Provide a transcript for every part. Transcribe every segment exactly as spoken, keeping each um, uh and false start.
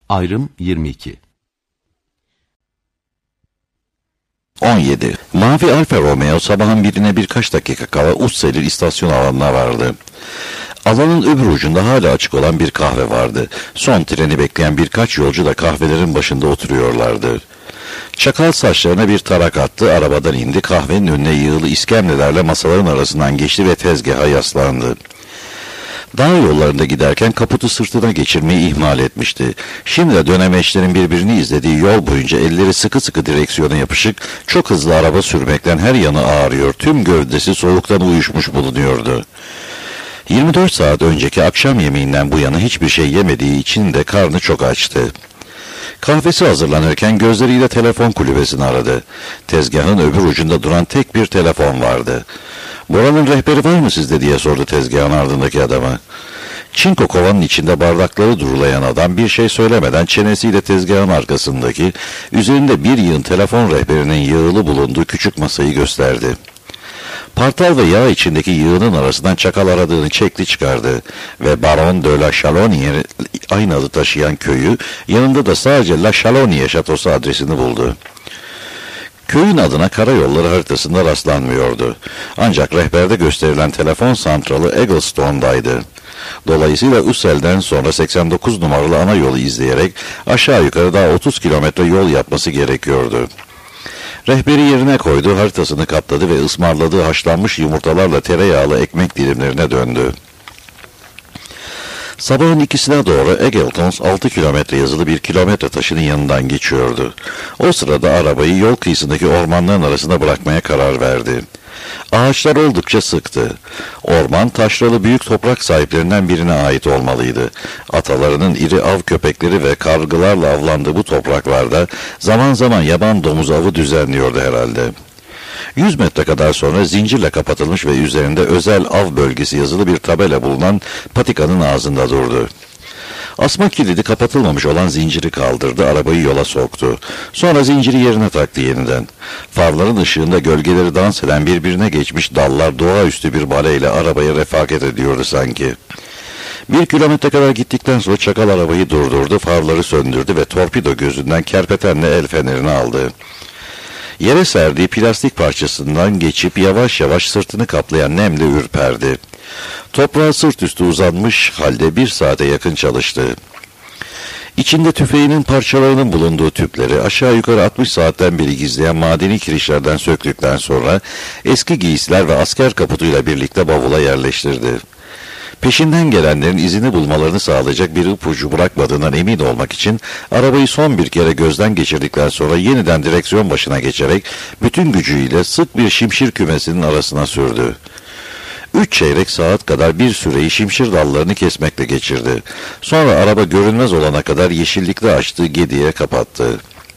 Ayrım yirmi iki. on yedi. Mavi Alfa Romeo sabahın birine birkaç dakika kala Usselir istasyon alanına vardı. Alanın öbür ucunda hala açık olan bir kahve vardı. Son treni bekleyen birkaç yolcu da kahvelerin başında oturuyorlardı. Çakal saçlarına bir tarak attı, arabadan indi, kahvenin önüne yığılı iskemlelerle masaların arasından geçti ve tezgaha yaslandı. Dağ yollarında giderken kaputu sırtına geçirmeyi ihmal etmişti. Şimdi de dönemeçlerin birbirini izlediği yol boyunca elleri sıkı sıkı direksiyona yapışık, çok hızlı araba sürmekten her yanı ağrıyor, tüm gövdesi soğuktan uyuşmuş bulunuyordu. yirmi dört saat önceki akşam yemeğinden bu yana hiçbir şey yemediği için de karnı çok açtı. Kahvesi hazırlanırken gözleriyle telefon kulübesini aradı. Tezgahın öbür ucunda duran tek bir telefon vardı. "Buranın rehberi var mı sizde?" diye sordu tezgahın ardındaki adama. Çinko kovanın içinde bardakları durulayan adam bir şey söylemeden çenesiyle tezgahın arkasındaki, üzerinde bir yığın telefon rehberinin yığılı bulunduğu küçük masayı gösterdi. Partal ve yağ içindeki yığının arasından çakal aradığını çekti çıkardı ve Baron de la Chalonier aynı adı taşıyan köyü, yanında da sadece La Chalonier şatosu adresini buldu. Köyün adına karayolları haritasında rastlanmıyordu. Ancak rehberde gösterilen telefon santralı Egglestone'daydı. Dolayısıyla Ussel'den sonra seksen dokuz numaralı ana yolu izleyerek aşağı yukarı daha otuz kilometre yol yapması gerekiyordu. Rehberi yerine koydu, haritasını katladı ve ısmarladığı haşlanmış yumurtalarla tereyağlı ekmek dilimlerine döndü. Sabahın ikisine doğru Eggletons altı kilometre yazılı bir kilometre taşının yanından geçiyordu. O sırada arabayı yol kıyısındaki ormanların arasında bırakmaya karar verdi. Ağaçlar oldukça sıktı. Orman taşralı büyük toprak sahiplerinden birine ait olmalıydı. Atalarının iri av köpekleri ve kargılarla avlandığı bu topraklarda zaman zaman yaban domuz avı düzenliyordu herhalde. Yüz metre kadar sonra zincirle kapatılmış ve üzerinde özel av bölgesi yazılı bir tabela bulunan patikanın ağzında durdu. Asma kilidi kapatılmamış olan zinciri kaldırdı, arabayı yola soktu. Sonra zinciri yerine taktı yeniden. Farların ışığında gölgeleri dans eden birbirine geçmiş dallar doğaüstü bir baleyle arabaya refakat ediyordu sanki. Bir kilometre kadar gittikten sonra çakal arabayı durdurdu, farları söndürdü ve torpido gözünden kerpetenle el fenerini aldı. Yere serdiği plastik parçasından geçip yavaş yavaş sırtını kaplayan nemle ürperdi. Toprağa sırt üstü uzanmış halde bir saate yakın çalıştı. İçinde tüfeğinin parçalarının bulunduğu tüpleri aşağı yukarı altmış saatten beri gizleyen madeni kirişlerden söktükten sonra eski giysiler ve asker kaputuyla birlikte bavula yerleştirdi. Peşinden gelenlerin izini bulmalarını sağlayacak bir ipucu bırakmadığından emin olmak için arabayı son bir kere gözden geçirdikten sonra yeniden direksiyon başına geçerek bütün gücüyle sık bir şimşir kümesinin arasına sürdü. Üç çeyrek saat kadar bir süreyi şimşir dallarını kesmekle geçirdi. Sonra araba görünmez olana kadar yeşillikle açtığı gediye kapattı.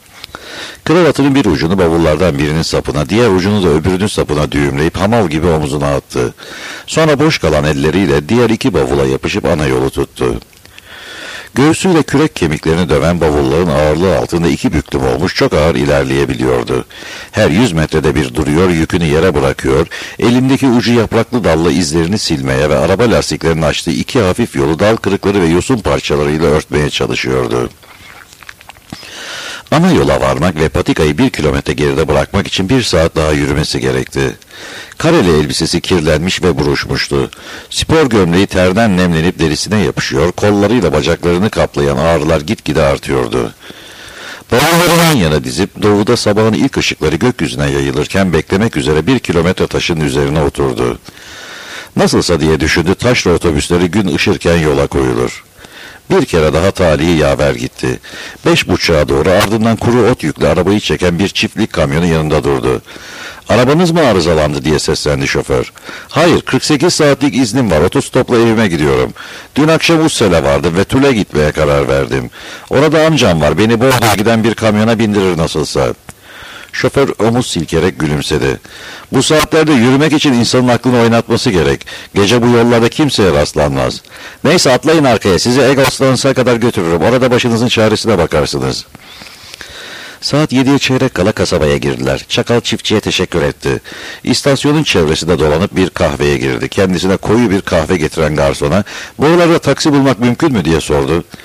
Kravatının bir ucunu bavullardan birinin sapına, diğer ucunu da öbürünün sapına düğümleyip hamal gibi omuzuna attı. Sonra boş kalan elleriyle diğer iki bavula yapışıp ana yolu tuttu. Göğsüyle kürek kemiklerini döven bavulların ağırlığı altında iki büklüm olmuş, çok ağır ilerleyebiliyordu. Her yüz metrede bir duruyor, yükünü yere bırakıyor, elindeki ucu yapraklı dalla izlerini silmeye ve araba lastiklerinin açtığı iki hafif yolu dal kırıkları ve yosun parçalarıyla örtmeye çalışıyordu. Ana yola varmak ve patikayı bir kilometre geride bırakmak için bir saat daha yürümesi gerekti. Kareli elbisesi kirlenmiş ve buruşmuştu. Spor gömleği terden nemlenip derisine yapışıyor, kollarıyla bacaklarını kaplayan ağrılar gitgide artıyordu. Bavulları yan yana dizip doğuda sabahın ilk ışıkları gökyüzüne yayılırken beklemek üzere bir kilometre taşın üzerine oturdu. Nasılsa diye düşündü, taşra otobüsleri gün ışırken yola koyulur. Bir kere daha talihi yaver gitti. Beş buçuğa doğru ardından kuru ot yüklü arabayı çeken bir çiftlik kamyonu yanında durdu. "Arabanız mı arızalandı?" diye seslendi şoför. "Hayır, kırk sekiz saatlik iznim var, otostopla evime gidiyorum. Dün akşam Ussel'e vardım ve Tül'e gitmeye karar verdim. Orada amcam var, beni Bordo'ya giden bir kamyona bindirir nasılsa." Şoför omuz silkerek gülümsedi. "Bu saatlerde yürümek için insanın aklını oynatması gerek. Gece bu yollarda kimseye rastlanmaz. Neyse atlayın arkaya, sizi Egglestone'a kadar götürürüm. Orada başınızın çaresine bakarsınız." Saat yediye çeyrek kala kasabaya girdiler. Çakal çiftçiye teşekkür etti. İstasyonun çevresinde dolanıp bir kahveye girdi. Kendisine koyu bir kahve getiren garsona, "Buralarda taksi bulmak mümkün mü?" diye sordu.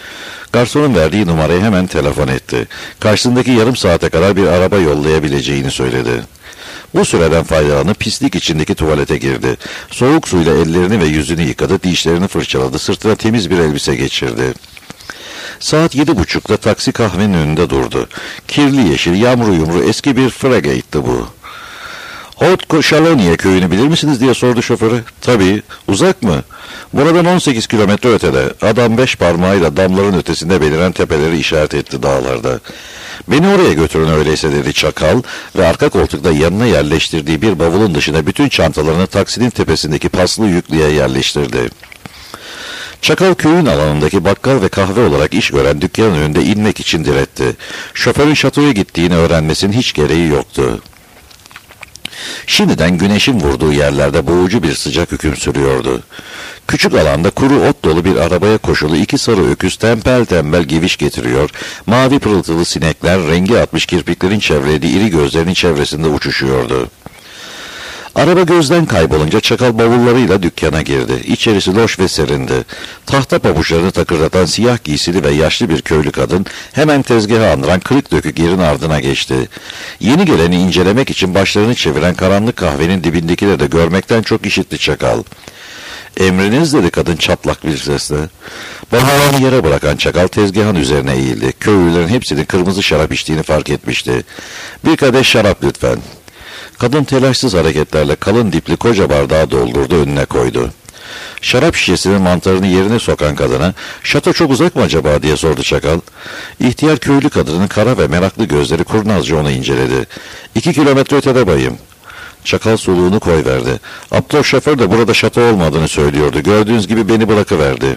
Garsonun verdiği numaraya hemen telefon etti. Karşısındaki yarım saate kadar bir araba yollayabileceğini söyledi. Bu süreden faydalanıp pislik içindeki tuvalete girdi. Soğuk suyla ellerini ve yüzünü yıkadı, dişlerini fırçaladı, sırtına temiz bir elbise geçirdi. Saat yedi buçukta taksi kahvenin önünde durdu. Kirli yeşil, yamru yumru eski bir Fregate'ti bu. Haute Chalonier köyünü bilir misiniz diye sordu şoförü. Tabii. Uzak mı? Buradan on sekiz kilometre ötede. Adam beş parmağıyla damların ötesinde beliren tepeleri işaret etti dağlarda. Beni oraya götürün öyleyse dedi çakal ve arka koltukta yanına yerleştirdiği bir bavulun dışına bütün çantalarını taksinin tepesindeki paslı yüklüğe yerleştirdi. Çakal köyün alanındaki bakkal ve kahve olarak iş gören dükkanın önünde inmek için diretti. Şoförün şatoya gittiğini öğrenmesinin hiç gereği yoktu. Şimdiden güneşin vurduğu yerlerde boğucu bir sıcak hüküm sürüyordu. Küçük alanda kuru ot dolu bir arabaya koşulu iki sarı öküz tembel tembel geviş getiriyor, mavi pırıltılı sinekler rengi atmış kirpiklerin çevrelediği iri gözlerinin çevresinde uçuşuyordu. Araba gözden kaybolunca çakal bavullarıyla dükkana girdi. İçerisi loş ve serindi. Tahta pabuçlarını takırdatan siyah giysili ve yaşlı bir köylü kadın hemen tezgahı andıran kırık dökük yerin ardına geçti. Yeni geleni incelemek için başlarını çeviren karanlık kahvenin dibindekileri de görmekten çok işitti çakal. "Emriniz" dedi kadın çatlak bir sesle. Bavullarını yere bırakan çakal tezgahın üzerine eğildi. Köylülerin hepsinin kırmızı şarap içtiğini fark etmişti. "Bir kadeh şarap lütfen." Kadın telaşsız hareketlerle kalın dipli koca bardağı doldurdu, önüne koydu. Şarap şişesinin mantarını yerine sokan kadına "Şato çok uzak mı acaba?" diye sordu çakal. İhtiyar köylü kadının kara ve meraklı gözleri kurnazca onu inceledi. "İki kilometre ötede bayım." Çakal soluğunu koyverdi. "Aptal şoför de burada şato olmadığını söylüyordu. Gördüğünüz gibi beni bırakıverdi."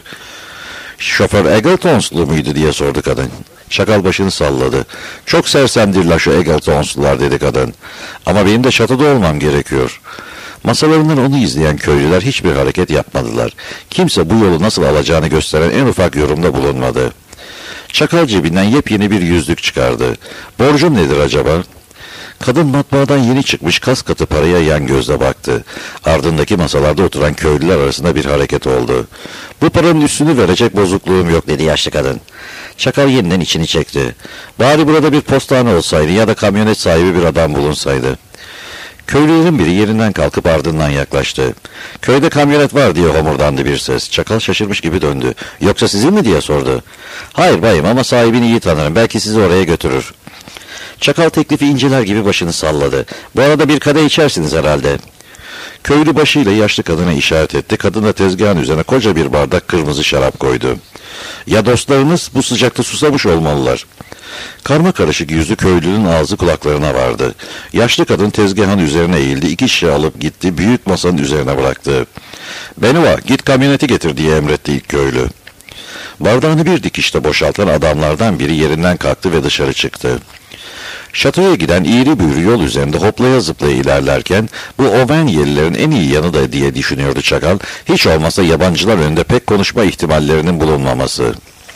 "Şoför Eggletons'lu muydu?" diye sordu kadın. Çakal başını salladı. "Çok sersemdirler şu Eggletons'lular" dedi kadın. "Ama benim de şatoda olmam gerekiyor." Masalarından onu izleyen köylüler hiçbir hareket yapmadılar. Kimse bu yolu nasıl alacağını gösteren en ufak yorumda bulunmadı. Çakal cebinden yepyeni bir yüzlük çıkardı. "Borcum nedir acaba?" Kadın matbaadan yeni çıkmış kas katı paraya yan gözle baktı. Ardındaki masalarda oturan köylüler arasında bir hareket oldu. "Bu paranın üstünü verecek bozukluğum yok" dedi yaşlı kadın. Çakal yeniden içini çekti. "Bari burada bir postane olsaydı ya da kamyonet sahibi bir adam bulunsaydı." Köylülerin biri yerinden kalkıp ardından yaklaştı. "Köyde kamyonet var" diye homurdandı bir ses. Çakal şaşırmış gibi döndü. "Yoksa sizin mi?" diye sordu. "Hayır bayım, ama sahibini iyi tanırım. Belki sizi oraya götürür." Çakal teklifi inceler gibi başını salladı. "Bu arada bir kadeh içersiniz herhalde." Köylü başıyla yaşlı kadına işaret etti. Kadın da tezgahın üzerine koca bir bardak kırmızı şarap koydu. "Ya dostlarınız bu sıcakta susamış olmalılar." Karma karışık yüzü köylünün ağzı kulaklarına vardı. Yaşlı kadın tezgahın üzerine eğildi. İki şişe alıp gitti. Büyük masanın üzerine bıraktı. "Benuva, git kamyoneti getir" diye emretti ilk köylü. Bardağını bir dikişte boşaltan adamlardan biri yerinden kalktı ve dışarı çıktı. Şatoya giden iğri büğrü yol üzerinde hoplaya zıplaya ilerlerken bu Auvergnelilerin en iyi yanı da diye düşünüyordu çakal. Hiç olmazsa yabancılar önünde pek konuşma ihtimallerinin bulunmaması.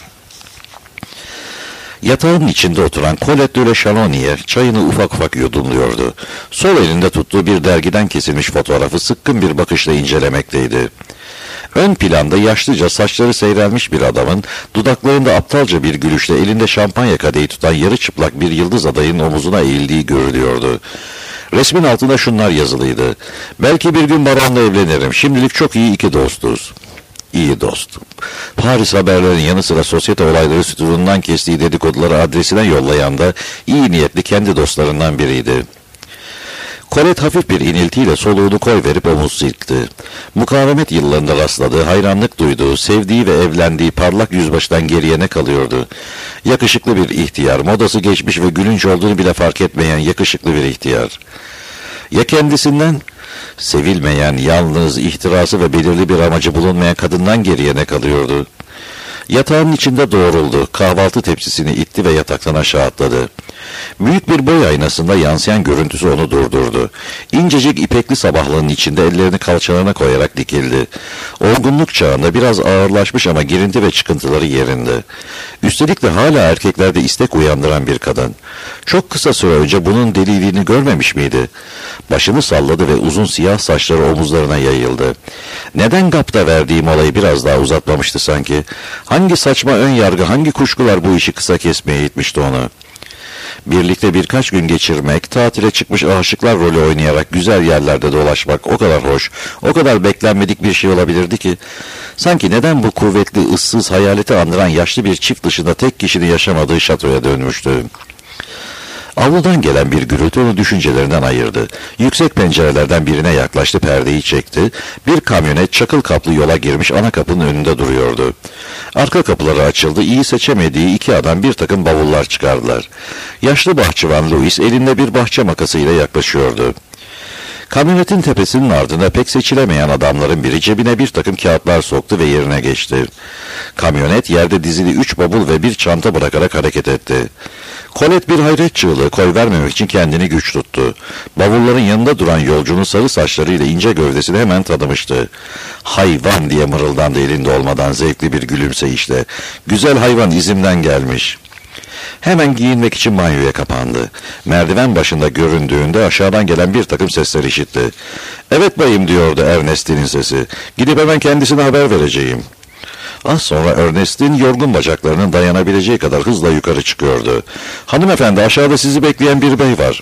Yatağın içinde oturan Colette de Chalonier çayını ufak ufak yudumluyordu. Sol elinde tuttuğu bir dergiden kesilmiş fotoğrafı sıkkın bir bakışla incelemekteydi. Ön planda yaşlıca saçları seyrelmiş bir adamın dudaklarında aptalca bir gülüşle elinde şampanya kadehi tutan yarı çıplak bir yıldız adayın omuzuna eğildiği görülüyordu. Resmin altında şunlar yazılıydı: "Belki bir gün baronla evlenirim. Şimdilik çok iyi iki dostuz." İyi dost. Paris haberlerinin yanı sıra sosyete olayları sütunundan kestiği dedikoduları adresine yollayan da iyi niyetli kendi dostlarından biriydi. Colette hafif bir iniltiyle soluğunu koyverip omuz silkti. Mukavemet yıllarında rastladığı, hayranlık duyduğu, sevdiği ve evlendiği parlak yüzbaştan geriye ne kalıyordu? Yakışıklı bir ihtiyar, modası geçmiş ve gülünç olduğunu bile fark etmeyen yakışıklı bir ihtiyar. Ya kendisinden? Sevilmeyen, yalnız, ihtirası ve belirli bir amacı bulunmayan kadından geriye ne kalıyordu? Yatağın içinde doğruldu, kahvaltı tepsisini itti ve yataktan aşağı atladı. Büyük bir boy aynasında yansıyan görüntüsü onu durdurdu. İncecik ipekli sabahlığının içinde ellerini kalçalarına koyarak dikildi. Olgunluk çağında biraz ağırlaşmış ama girinti ve çıkıntıları yerinde. Üstelik de hala erkeklerde istek uyandıran bir kadın. Çok kısa süre önce bunun deliliğini görmemiş miydi? Başını salladı ve uzun siyah saçları omuzlarına yayıldı. Neden Gap'ta verdiğim olayı biraz daha uzatmamıştı sanki? Hangi saçma ön yargı, hangi kuşkular bu işi kısa kesmeye itmişti onu? Birlikte birkaç gün geçirmek, tatile çıkmış aşıklar rolü oynayarak güzel yerlerde dolaşmak o kadar hoş, o kadar beklenmedik bir şey olabilirdi ki, sanki neden bu kuvvetli, ıssız, hayaleti andıran yaşlı bir çift dışında tek kişinin yaşamadığı şatoya dönmüştü. Avludan gelen bir gürültü onu düşüncelerinden ayırdı. Yüksek pencerelerden birine yaklaştı, perdeyi çekti. Bir kamyonet çakıl kaplı yola girmiş ana kapının önünde duruyordu. Arka kapıları açıldı, iyi seçemediği iki adam bir takım bavullar çıkardılar. Yaşlı bahçıvan Louis elinde bir bahçe makasıyla yaklaşıyordu. Kamyonetin tepesinin ardında pek seçilemeyen adamların biri cebine bir takım kağıtlar soktu ve yerine geçti. Kamyonet yerde dizili üç bavul ve bir çanta bırakarak hareket etti. Colette bir hayret çığlığı koyvermemek için kendini güç tuttu. Bavulların yanında duran yolcunun sarı saçlarıyla ince gövdesini hemen tanımıştı. "Hayvan!" diye mırıldandı elinde olmadan zevkli bir gülümseyişle. "Güzel hayvan, izimden gelmiş." Hemen giyinmek için banyoya kapandı. Merdiven başında göründüğünde aşağıdan gelen bir takım sesler işitti. "Evet bayım," diyordu Ernestine'in sesi. "Gidip hemen kendisine haber vereceğim." Az sonra Ernestine yorgun bacaklarının dayanabileceği kadar hızla yukarı çıkıyordu. "Hanımefendi, aşağıda sizi bekleyen bir bey var."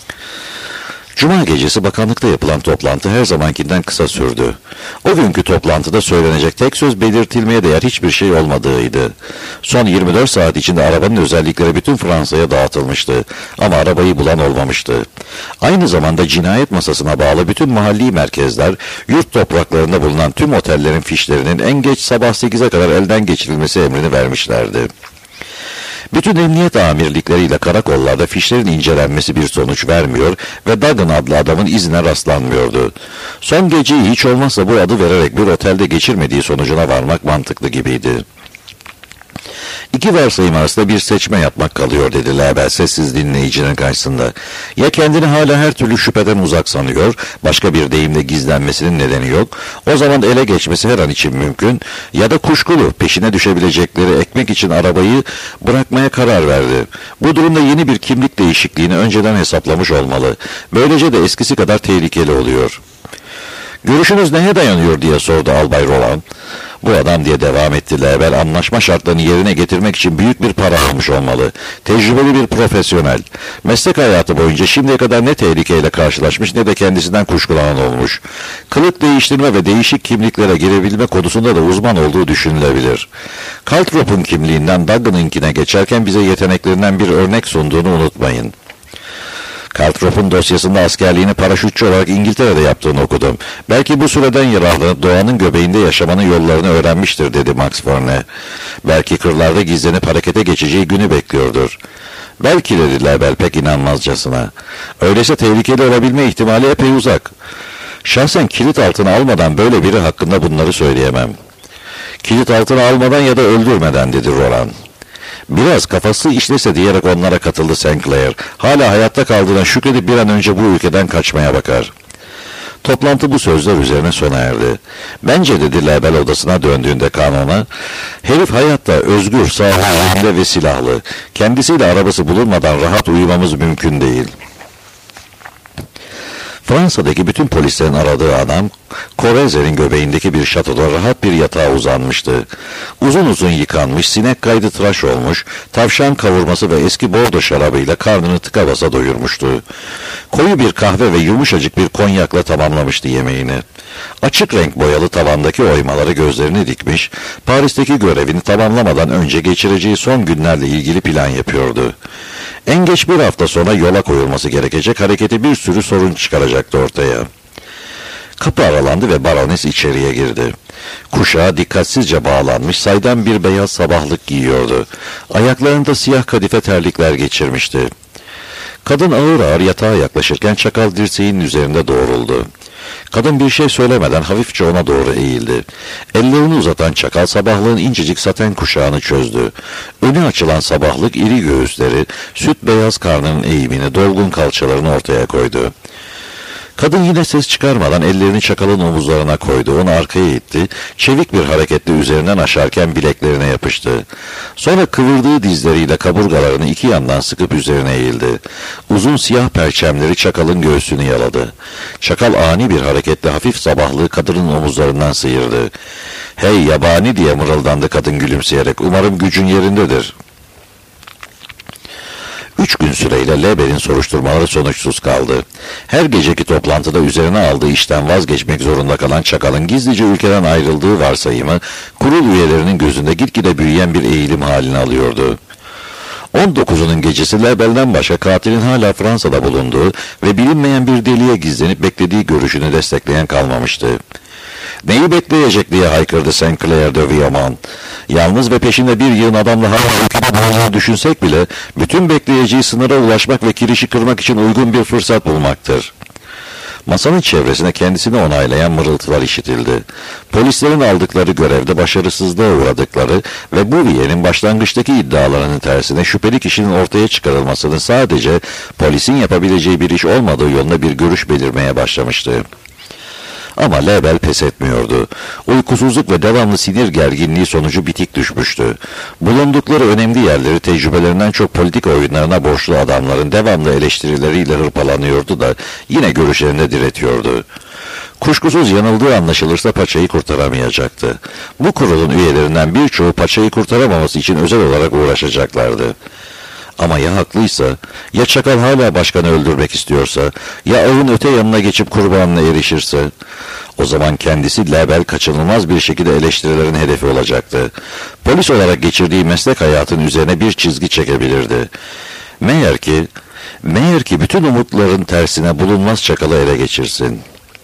Cuma gecesi bakanlıkta yapılan toplantı her zamankinden kısa sürdü. O günkü toplantıda söylenecek tek söz belirtilmeye değer hiçbir şey olmadığıydı. Son yirmi dört saat içinde arabanın özellikleri bütün Fransa'ya dağıtılmıştı. Ama arabayı bulan olmamıştı. Aynı zamanda cinayet masasına bağlı bütün mahalli merkezler, yurt topraklarında bulunan tüm otellerin fişlerinin en geç sabah sekize kadar elden geçirilmesi emrini vermişlerdi. Bütün emniyet amirlikleriyle karakollarda fişlerin incelenmesi bir sonuç vermiyor ve Duggan adlı adamın izine rastlanmıyordu. Son geceyi hiç olmazsa bu adı vererek bir otelde geçirmediği sonucuna varmak mantıklı gibiydi. İki varsayım arasında bir seçme yapmak kalıyor, dedi Lebel sessiz dinleyicinin karşısında. Ya kendini hala her türlü şüpheden uzak sanıyor, başka bir deyimle gizlenmesinin nedeni yok, o zaman ele geçmesi her an için mümkün, ya da kuşkulu, peşine düşebilecekleri ekmek için arabayı bırakmaya karar verdi. Bu durumda yeni bir kimlik değişikliğini önceden hesaplamış olmalı. Böylece de eskisi kadar tehlikeli oluyor. "Görüşünüz neye dayanıyor?" diye sordu Albay Roland. "Bu adam," diye devam etti Lebel, "anlaşma şartlarını yerine getirmek için büyük bir para almış olmalı. Tecrübeli bir profesyonel. Meslek hayatı boyunca şimdiye kadar ne tehlikeyle karşılaşmış ne de kendisinden kuşkulanan olmuş. Kılık değiştirme ve değişik kimliklere girebilme konusunda da uzman olduğu düşünülebilir. Calthrop'un kimliğinden Duggan'ınkine geçerken bize yeteneklerinden bir örnek sunduğunu unutmayın." Calthrop'un dosyasında askerliğini paraşütçü olarak İngiltere'de yaptığını okudum. "Belki bu süreden yararlanıp doğanın göbeğinde yaşamanın yollarını öğrenmiştir," dedi Max Vernet. "Belki kırlarda gizlenip harekete geçeceği günü bekliyordur." "Belki," dedi Lebel pek inanmazcasına. "Öyleyse tehlikeli olabilme ihtimali epey uzak. Şahsen kilit altına almadan böyle biri hakkında bunları söyleyemem." "Kilit altına almadan ya da öldürmeden," dedi Roland. "Biraz kafası işlese," diyerek onlara katıldı Saint Clair. "Hala hayatta kaldığına şükredip bir an önce bu ülkeden kaçmaya bakar." Toplantı bu sözler üzerine sona erdi. "Bence," dedi Lebel odasına döndüğünde kanona, "herif hayatta, özgür, sağlıklı ve silahlı. Kendisiyle arabası bulunmadan rahat uyumamız mümkün değil." Fransa'daki bütün polislerin aradığı adam, Corrèzer'in göbeğindeki bir şatoda rahat bir yatağa uzanmıştı. Uzun uzun yıkanmış, sinek kaydı tıraş olmuş, tavşan kavurması ve eski bordo şarabıyla karnını tıka basa doyurmuştu. Koyu bir kahve ve yumuşacık bir konyakla tamamlamıştı yemeğini. Açık renk boyalı tavandaki oymaları gözlerini dikmiş, Paris'teki görevini tamamlamadan önce geçireceği son günlerle ilgili plan yapıyordu. En geç bir hafta sonra yola koyulması gerekecek hareketi bir sürü sorun çıkaracaktı ortaya. Kapı aralandı ve barones içeriye girdi. Kuşağı dikkatsizce bağlanmış, saydam bir beyaz sabahlık giyiyordu. Ayaklarında siyah kadife terlikler geçirmişti. Kadın ağır ağır yatağa yaklaşırken çakal dirseğinin üzerinde doğruldu. Kadın bir şey söylemeden hafifçe ona doğru eğildi. Ellerini uzatan çakal sabahlığın incecik saten kuşağını çözdü. Önü açılan sabahlık iri göğüsleri, süt beyaz karnının eğimini, dolgun kalçalarını ortaya koydu. Kadın yine ses çıkarmadan ellerini çakalın omuzlarına koydu. Onu arkaya itti. Çevik bir hareketle üzerinden aşarken bileklerine yapıştı. Sonra kıvırdığı dizleriyle kaburgalarını iki yandan sıkıp üzerine eğildi. Uzun siyah perçemleri çakalın göğsünü yaladı. Çakal ani bir hareketle hafif sabahlığı kadının omuzlarından sıyırdı. "Hey yabani!" diye mırıldandı kadın gülümseyerek. "Umarım gücün yerindedir." Üç gün süreyle Lebel'in soruşturmaları sonuçsuz kaldı. Her geceki toplantıda üzerine aldığı işten vazgeçmek zorunda kalan Çakal'ın gizlice ülkeden ayrıldığı varsayımı, kurul üyelerinin gözünde gitgide büyüyen bir eğilim halini alıyordu. on dokuzunun gecesi Lebel'den başka katilin hala Fransa'da bulunduğu ve bilinmeyen bir deliğe gizlenip beklediği görüşünü destekleyen kalmamıştı. "Neyi bekleyecek?" diye haykırdı Saint Clair de Viamont. Yalnız ve peşinde bir yığın adamla hala ülkede bulunduğunu düşünsek bile bütün bekleyeceği sınıra ulaşmak ve kirişi kırmak için uygun bir fırsat bulmaktır. Masanın çevresine kendisini onaylayan mırıltılar işitildi. Polislerin aldıkları görevde başarısızlığa uğradıkları ve Bouvier'in başlangıçtaki iddialarının tersine şüpheli kişinin ortaya çıkarılmasının sadece polisin yapabileceği bir iş olmadığı yolunda bir görüş belirmeye başlamıştı. Ama Lebel pes etmiyordu. Uykusuzluk ve devamlı sinir gerginliği sonucu bitik düşmüştü. Bulundukları önemli yerleri tecrübelerinden çok politik oyunlarına borçlu adamların devamlı eleştirileriyle hırpalanıyordu da yine görüşlerinde diretiyordu. Kuşkusuz yanıldığı anlaşılırsa paçayı kurtaramayacaktı. Bu kurulun üyelerinden birçoğu paçayı kurtaramaması için özel olarak uğraşacaklardı. Ama ya haklıysa, ya Çakal hala başkanı öldürmek istiyorsa, ya avın öte yanına geçip kurbanına erişirse, o zaman kendisi Lebel kaçınılmaz bir şekilde eleştirilerin hedefi olacaktı. Polis olarak geçirdiği meslek hayatının üzerine bir çizgi çekebilirdi. Meğer ki, meğer ki bütün umutların tersine bulunmaz Çakal'ı ele geçirsin.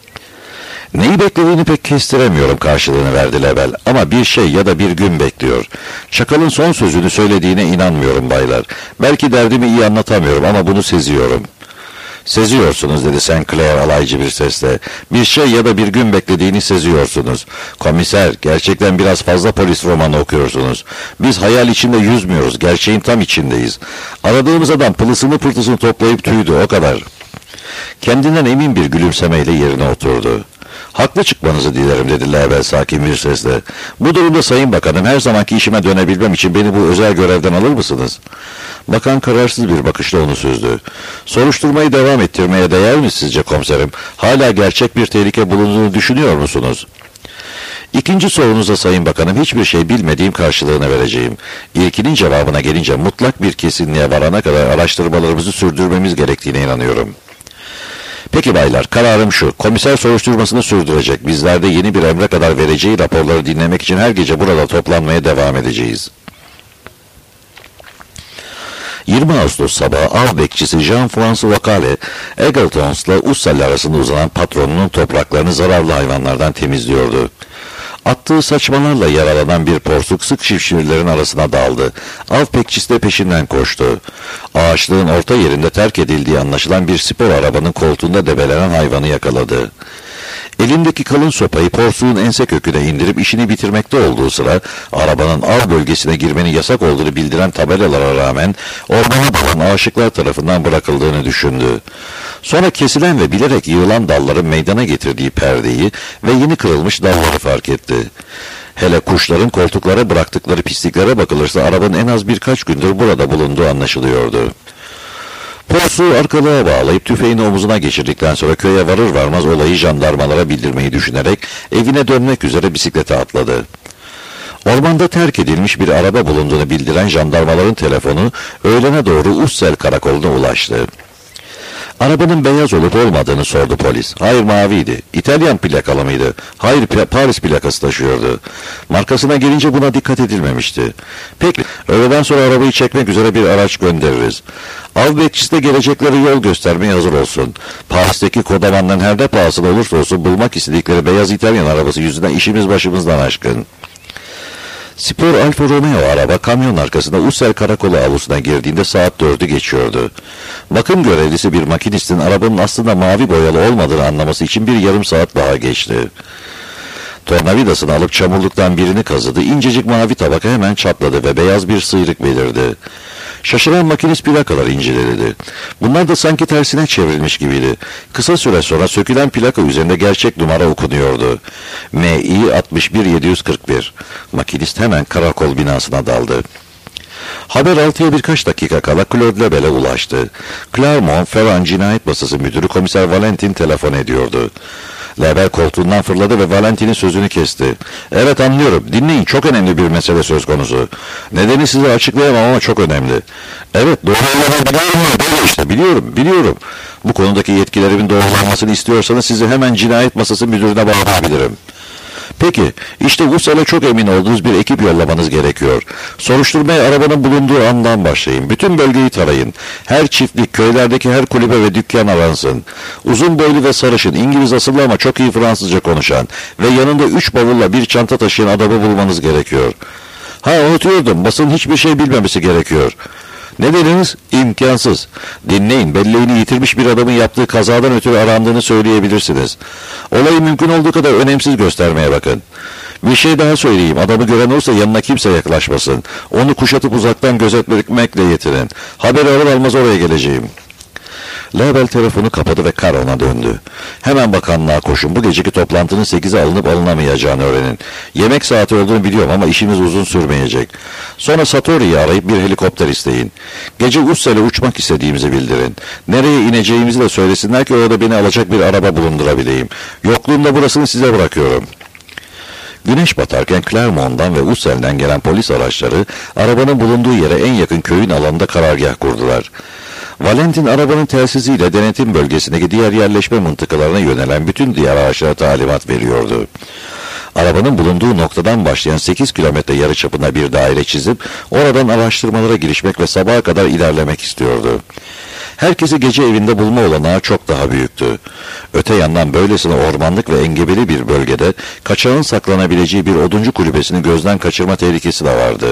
"Neyi beklediğini pek kestiremiyorum," karşılığını verdi Lebel. "Ama bir şey ya da bir gün bekliyor. Çakal'ın son sözünü söylediğine inanmıyorum baylar. Belki derdimi iyi anlatamıyorum ama bunu seziyorum." "Seziyorsunuz," dedi Saint Clair alaycı bir sesle. "Bir şey ya da bir gün beklediğini seziyorsunuz. Komiser, gerçekten biraz fazla polis romanı okuyorsunuz. Biz hayal içinde yüzmüyoruz, gerçeğin tam içindeyiz. Aradığımız adam pılısını pırtısını toplayıp tüydü, o kadar." Kendinden emin bir gülümsemeyle yerine oturdu. "Haklı çıkmanızı dilerim," dedi Lebel sakin bir sesle. "Bu durumda Sayın Bakanım, her zamanki işime dönebilmem için beni bu özel görevden alır mısınız?" Bakan kararsız bir bakışla onu süzdü. "Soruşturmayı devam ettirmeye değer mi sizce komiserim? Hala gerçek bir tehlike bulunduğunu düşünüyor musunuz?" "İkinci sorunuza Sayın Bakanım, hiçbir şey bilmediğim karşılığını vereceğim. İlkinin cevabına gelince mutlak bir kesinliğe varana kadar araştırmalarımızı sürdürmemiz gerektiğine inanıyorum." "Peki baylar, kararım şu. Komiser soruşturmasını sürdürecek. Bizler de yeni bir emre kadar vereceği raporları dinlemek için her gece burada toplanmaya devam edeceğiz." yirmi Ağustos sabahı av bekçisi Jean-François Vacale, Eagletons'la Ussel arasında uzanan patronunun topraklarını zararlı hayvanlardan temizliyordu. Attığı saçmalarla yaralanan bir porsuk sık çiftçilerin arasına daldı. Av bekçisi de peşinden koştu. Ağaçlığın orta yerinde terk edildiği anlaşılan bir spor arabanın koltuğunda debelenen hayvanı yakaladı. Elindeki kalın sopayı porsuğun ense köküne indirip işini bitirmekte olduğu sıra arabanın av bölgesine girmenin yasak olduğunu bildiren tabelalara rağmen ormana dalan aşıklar tarafından bırakıldığını düşündü. Sonra kesilen ve bilerek yığılan dalların meydana getirdiği perdeyi ve yeni kırılmış dalları fark etti. Hele kuşların koltuklara bıraktıkları pisliklere bakılırsa arabanın en az birkaç gündür burada bulunduğu anlaşılıyordu. Porsuğu arkalığa bağlayıp tüfeğini omuzuna geçirdikten sonra köye varır varmaz olayı jandarmalara bildirmeyi düşünerek evine dönmek üzere bisiklete atladı. Ormanda terk edilmiş bir araba bulunduğunu bildiren jandarmaların telefonu öğlene doğru Ussel karakoluna ulaştı. Arabanın beyaz olup olmadığını sordu polis. Hayır, maviydi. İtalyan plakalı mıydı? Hayır, Paris plakası taşıyordu. Markasına gelince buna dikkat edilmemişti. Peki, öğleden sonra arabayı çekmek üzere bir araç göndeririz. Av bekçisi de gelecekleri yol göstermeye hazır olsun. Paris'teki kodamandan her ne pahasına olursa olsun bulmak istedikleri beyaz İtalyan arabası yüzünden işimiz başımızdan aşkın. Spor Alfa Romeo araba kamyon arkasında Ussel Karakolu avlusuna girdiğinde saat dördü geçiyordu. Bakım görevlisi bir makinistin arabanın aslında mavi boyalı olmadığını anlaması için bir yarım saat daha geçti. Tornavidasını alıp çamurluktan birini kazıdı. İncecik mavi tabaka hemen çatladı ve beyaz bir sıyrık belirdi. Şaşıran makinist plakalar inceledi. Bunlar da sanki tersine çevrilmiş gibiydi. Kısa süre sonra sökülen plaka üzerinde gerçek numara okunuyordu. M I altmış bir yedi yüz kırk bir. Makinist hemen karakol binasına daldı. Haber altıya birkaç dakika kala Claude Lebel'e ulaştı. Clermont-Ferrand Cinayet Masası Müdürü Komiser Valentin telefon ediyordu. Lebel koltuğundan fırladı ve Valentin'in sözünü kesti. Evet, anlıyorum. Dinleyin, çok önemli bir mesele söz konusu. Nedeni size açıklayamam ama çok önemli. Evet, doğruları biliyorum ama böyle işte. Biliyorum, biliyorum. Bu konudaki yetkilerimin doğrulanmasını istiyorsanız sizi hemen Cinayet Masası Müdürüne bağlayabilirim. Peki, işte Ussel'e çok emin olduğunuz bir ekip yollamanız gerekiyor. Soruşturmaya arabanın bulunduğu andan başlayın. Bütün bölgeyi tarayın. Her çiftlik, köylerdeki her kulübe ve dükkan aransın. Uzun boylu ve sarışın, İngiliz asıllı ama çok iyi Fransızca konuşan ve yanında üç bavulla bir çanta taşıyan adamı bulmanız gerekiyor. Ha, unutuyordum, basın hiçbir şey bilmemesi gerekiyor. Ne dediniz? İmkansız. Dinleyin, belleğini yitirmiş bir adamın yaptığı kazadan ötürü arandığını söyleyebilirsiniz. Olayı mümkün olduğu kadar önemsiz göstermeye bakın. Bir şey daha söyleyeyim, adamı gören olursa yanına kimse yaklaşmasın. Onu kuşatıp uzaktan gözetlemekle yetinin. Haberi alır almaz oraya geleceğim. Lebel telefonu kapadı ve Caron'a döndü. Hemen bakanlığa koşun. Bu geceki toplantının sekize alınıp alınamayacağını öğrenin. Yemek saati olduğunu biliyorum ama işimiz uzun sürmeyecek. Sonra Satori'yi arayıp bir helikopter isteyin. Gece Ussel'e uçmak istediğimizi bildirin. Nereye ineceğimizi de söylesinler ki orada beni alacak bir araba bulundurabileyim. Yokluğumda burasını size bırakıyorum. Güneş batarken Clermont'dan ve Ussel'den gelen polis araçları arabanın bulunduğu yere en yakın köyün alanında karargah kurdular. Valentin arabanın telsiziyle denetim bölgesindeki diğer yerleşme mıntıkalarına yönelen bütün diğer araçlara talimat veriyordu. Arabanın bulunduğu noktadan başlayan sekiz kilometre yarıçapında bir daire çizip oradan araştırmalara girişmek ve sabaha kadar ilerlemek istiyordu. Herkesi gece evinde bulma olanağı çok daha büyüktü. Öte yandan böylesine ormanlık ve engebeli bir bölgede kaçağın saklanabileceği bir oduncu kulübesini gözden kaçırma tehlikesi de vardı.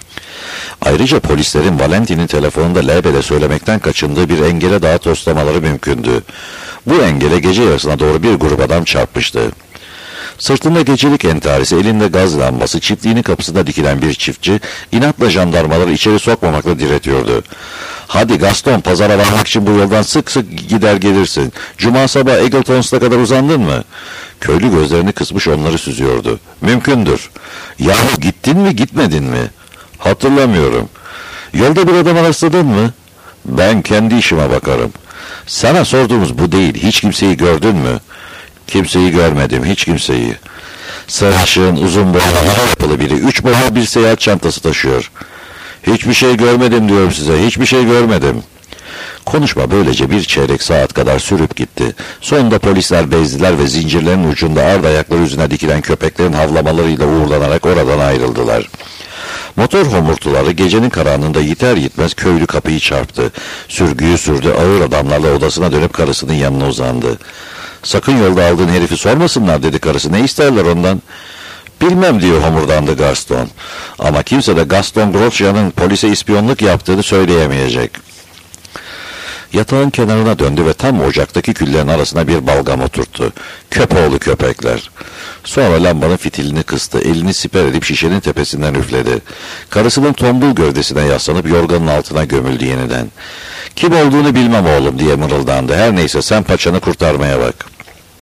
Ayrıca polislerin Valentin'in telefonunda Lebel'e söylemekten kaçındığı bir engele daha toslamaları mümkündü. Bu engele gece yarısına doğru bir grup adam çarpmıştı. Sırtında gecelik entarisi, elinde gaz lambası, çiftliğinin kapısında dikilen bir çiftçi, inatla jandarmaları içeri sokmamakla diretiyordu. Hadi Gaston, pazara varmak için bu yoldan sık sık gider gelirsin. Cuma sabah Eagletons'a kadar uzandın mı? Köylü gözlerini kısmış onları süzüyordu. Mümkündür. Yahu gittin mi gitmedin mi? Hatırlamıyorum. Yolda bir adama rastladın mı? Ben kendi işime bakarım. Sana sorduğumuz bu değil. Hiç kimseyi gördün mü? Kimseyi görmedim, hiç kimseyi. Sarışın, uzun boylu, hava yapılı biri. Üç boylu bir seyahat çantası taşıyor. Hiçbir şey görmedim diyorum size, hiçbir şey görmedim. Konuşma böylece bir çeyrek saat kadar sürüp gitti. Sonunda polisler bezdiler ve zincirlerin ucunda ard ayakları yüzüne dikilen köpeklerin havlamalarıyla uğurlanarak oradan ayrıldılar. Motor homurtuları gecenin karanlığında yiter yitmez köylü kapıyı çarptı. Sürgüyü sürdü, ağır adamlarla odasına dönüp karısının yanına uzandı. Sakın yolda aldığın herifi sormasınlar dedi karısı. Ne isterler ondan? Bilmem diyor homurdandı Gaston. Ama kimse de Gaston Grosjean'ın polise ispiyonluk yaptığını söyleyemeyecek. Yatağın kenarına döndü ve tam ocaktaki küllerin arasına bir balgam oturttu. Köpoğlu köpekler. Sonra lambanın fitilini kıstı. Elini siper edip şişenin tepesinden üfledi. Karısının tombul gövdesine yaslanıp yorganın altına gömüldü yeniden. Kim olduğunu bilmem oğlum diye mırıldandı. Her neyse sen paçanı kurtarmaya bak.